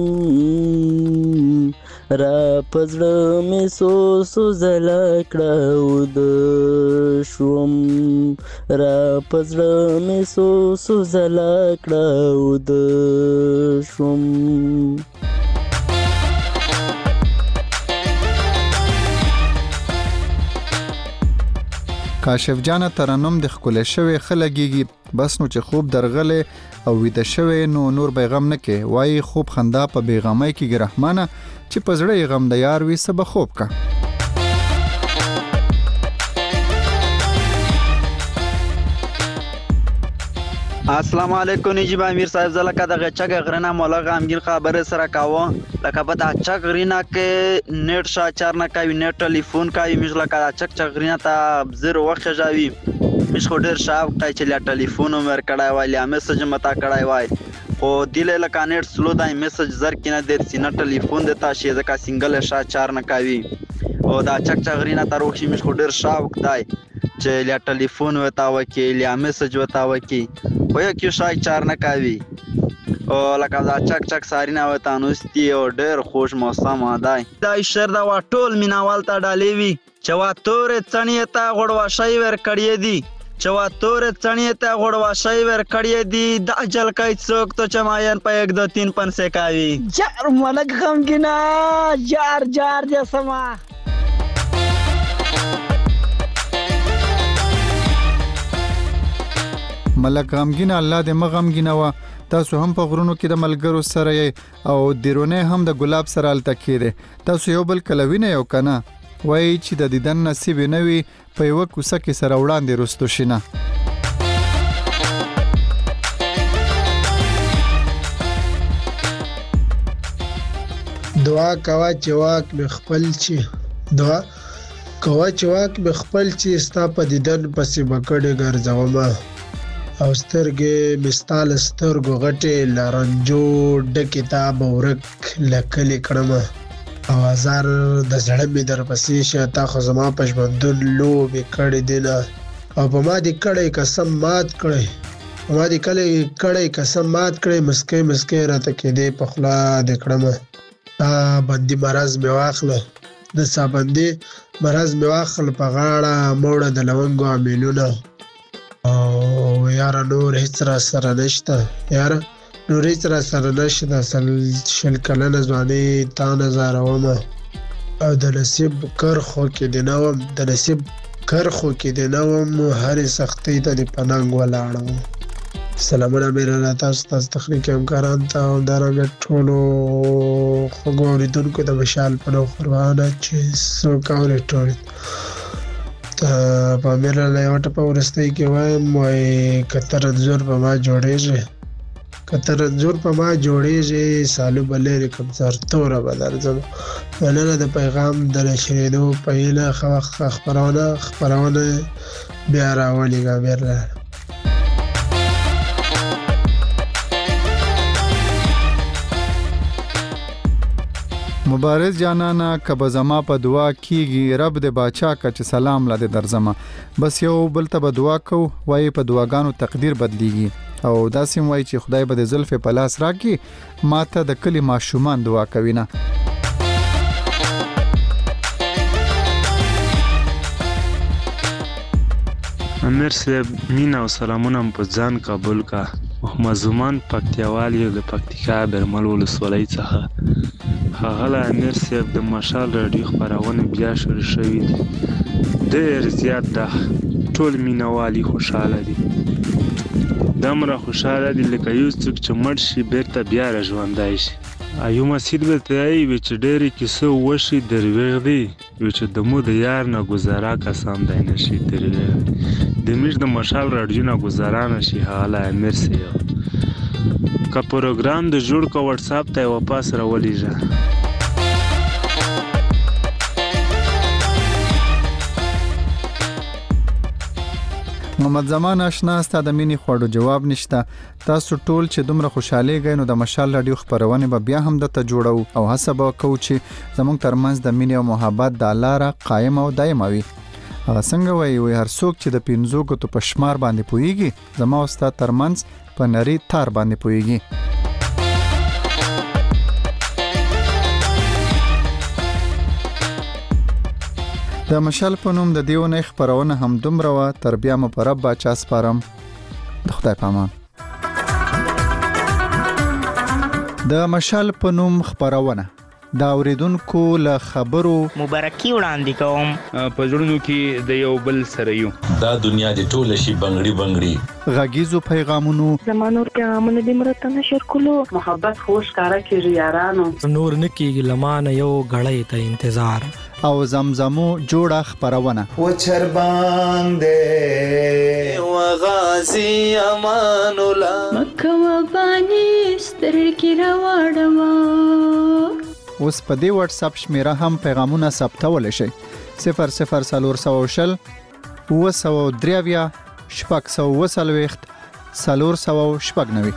را په زړه مې سو سو زله کړه او د شوم را په زړه مې سو سو زله کړه او د شوم کاشف جان ترنم د خلک شوی خلګيږي بس نو چې خوب درغله او ویده شوی نو نور بیغم نه کې وای خوب خندا په بیغمای کې رحمانه چې پزړې غم د یار وي سبا خوب کا السلام علیکم نجیب امیر صاحب زلکه دغه چګ غرنه مولا غامګین خبره سره کاوه لکه په دا چګ غرینا کې نیټ شاچار نه کوي نیټ ټلیفون کوي مش لکه دا چګ چګ غرینا ته زیرو وخت جاوي مش خو ډیر شاو کوي چې لا ټلیفون عمر کړای وای یا میسج متا کړای وای خو دله لکه نیټ سلو دای میسج زر کینه د سینه ټلیفون د تاسو ځکه سنگل شاچار نه کوي او دا چګ چګ غرینا ته روخي مش خو ډیر شاو کوي چې لا ټلیفون وتا وکي یا میسج وتا وکي خو یو شای چار نه کوي او لکه دا چک چک ساری نه وتا نوستي او ډېر خوش موسم دی دا شعر دا ټول میناوال ته ډالې وي چې وا تورې څڼې ته غوړوا شی ور کړې دي چې وا تورې څڼې ته غوړوا شی ور کړې دي دا جل کای څوک ته چماین په یک دو تین پن سے کوي جار ملک غمګینا جار جار جسما ملک غمګین الله دې مغمګینه وا تاسو هم په غرونو کې د ملګرو سره او دیرونه هم د ګلاب سره الته کېده تاسو یو بل کلوینه یو کنه وای چې د دیدن نصیب نه وي په یو کوڅه کې سره وړاندې رستو شینه دعا کوا چواک مخپل چی دعا کوا چواک مخپل چی ستا په دیدن پسې بکړې ګرځومه او سترګې مستال سترګو غټې لارنجو د کتاب ورک لکلې کړم او هزار د زړه مې در پسې شه تا خو زما په ژوندون لوبې کړې دي نه او په ما دې کړی قسم مات کړی په ما دې کړی قسم مات کړی مسکۍ مسکۍ راته کېدې په خوله دې کړم تا بندي مرض مې واخله د سابندي مرض مې واخله په غاړه موړه د لونګو امیلونه او یاره نور هیڅ را سره نشته یاره نور هیڅ را سره نشته اصل شل کلنه ځواني تا نظاروم او د نصیب کرخو کې د نوم د نصیب کرخو کې د نوم هرې سختۍ ته د پننګ ولاړم سلامونه مېره تاسو تاسو تخنیک همکاران ته او همدارنګه ټولو خوږو اورېدونکو د مشال په نوم قربانه چې څوک اوري ټول په میره له یو ټپه ورستۍ کې وایم وای که رنځور په ما جوړېږي که رنځور په ما جوړېږي سالو به لرې کوم سرتوره به درځم مننه د پیغام د نشرېدو په هیله ښه وخت خپرونه خپرونه بیا راولېږه میره مبارز جانانا کبه زما په دعا کیږي رب دې باچا کا چې سلام لاده درځما بس یو بل ته به دعا کو وای په دعاګانو تقدیر بدلیږي او داسې وای چې خدای به د زلفې په لاس راکړي ماته د کلی ماشومان دعا کوي نه امیر صاحب مینا او سلامونه په ځان قبول کا محمد زمان پکتیاوال یو د پکتیکا برمل ولسوالۍ څخه ښاغلی امیر صاحب د مشال راډیو خپرونه بیا شروع شوې دي ډېر زیات ده ټول مینوال یې خوشحاله دي دومره خوشحاله دي لکه یو څوک چې مړ شي بیرته بیا راژوندی شي ایو مسیح به ته یې وي چې ډېرې کیسې وشي درویغ دي وي چې د مو د یار نه ګزاره کسان دی نه شي درویغ دي د میش د مشال راډیو نه ګزاره نه شي ښاغلی امیر صاحب که پروګرام د جوړ که وټساپ ته یې واپس راولېږه محمد زمان آشنا ستا د مینې خوړو جواب نشته تاسو ټول چې دومره خوشحالیږئ نو د مشال راډیو خپرونې به بیا هم درته جوړو او هڅه به کوو چې زموږ ترمنځ د مینې او محبت دا لاره قایم او دایمه وي هغه څنګه وایي وایي هر څوک چې د پنځو ګوتو په شمار باندې پوهیږي زما او ستا ترمنځ په نري تار باندې پوهیږي د مشال په نوم د دیونه خبرونه هم دومره وا تر بیا مو پر رب چا سپارم د خدای پامان د مشال په نوم خبرونه دا اوریدونکو له خبرو مبارکي وړاندې کوم په زړونو کې د یو بل سره یو دا دنیا د ټوله شي بنگړي بنگړي غږیزو پیغامونو زمانور پیغامونه د مرته نشر کولو محبت خوش کارا کیږي یارانو نور نکیږي لمانه یو غړې ته انتظار او زمزمو جوړه خبرونه و چر باندې و غازی امان الله مکه و بانی سترګې راوړما اوس په دې واتس اپ شمیره هم پیغامونه ثبتول شي صفر صفر سلور سو شل و سو دریویا شپږ سو وسلويخت سلور سو شپږ نوي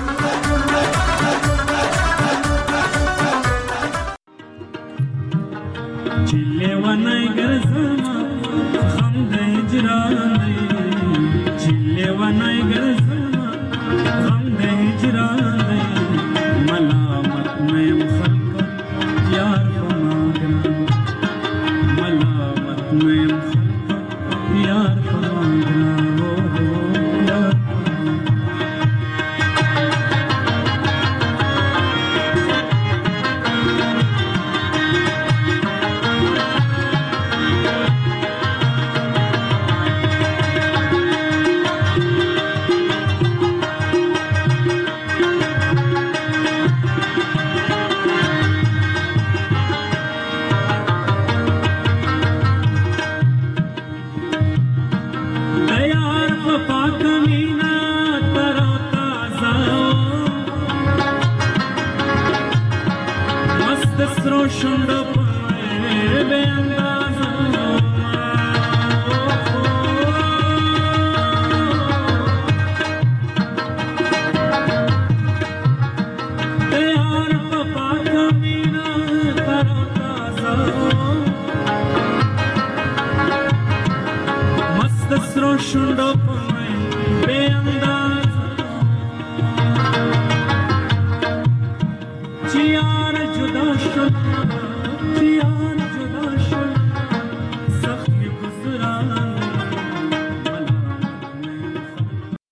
چله ونای ګرځما خم د هجران چله ونای ګرځما خم د هجران ملامت مې خلق یار فماګر ملامت مې خلق یار فماګر شونډو